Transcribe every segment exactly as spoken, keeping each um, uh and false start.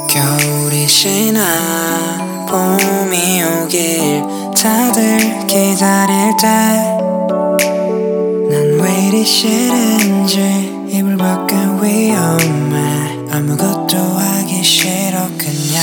겨울이 지나 봄이 오길 다들 기다릴 때 난 왜 이리 싫은지 이불 밖은 위험해 아무것도 하기 싫어 그냥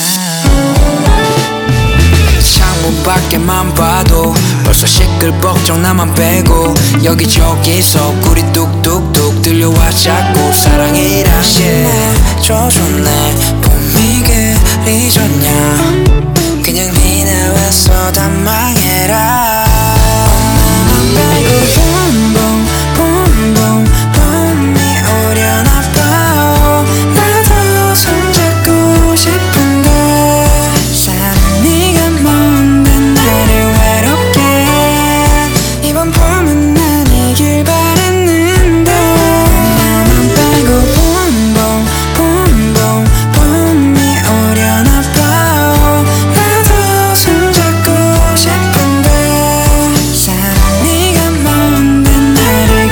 창문 밖에만 봐도 벌써 시끌벅적 나만 빼고 여기저기서 꿀이 뚝뚝뚝 들려와 자꾸 사랑이란 게 조졌네 봄이 그리 좋냐 그냥 비 나와서 다 망해라 엄마만 빼고 봄봄 봄봄 봄이 오려나 봐 나도 손잡고 싶은데 사랑이가 뭔데 나를 외롭게 이번 봄은 아니길 바랬는데 엄마만 빼고 봄봄 봄봄 봄이 오려나 봐 나도 손잡고 싶은데 사랑이가 뭔데 나를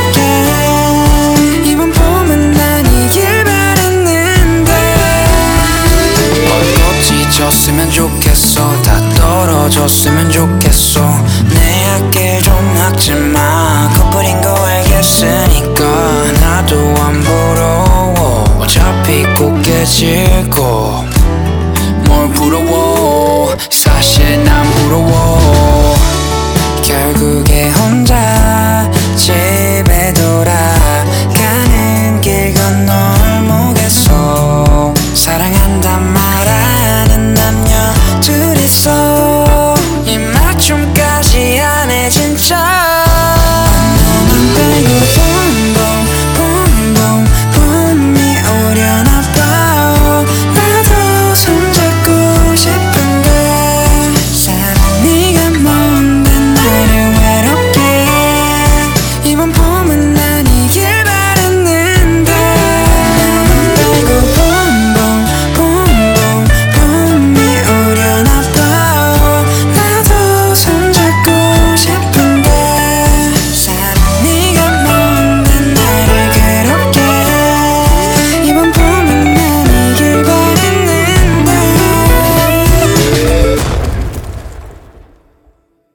괴롭게 이번 봄은 아니길 바랬는데 벚꽃이 졌으면 좋겠어 다 떨어졌으면 좋겠어 내 앞길 좀 막지마 커플인 거 알겠으니까 나도 안 부러워 어차피 꼭 깨질고 뭘 부러워 사실 난 부러워 결국에 혼자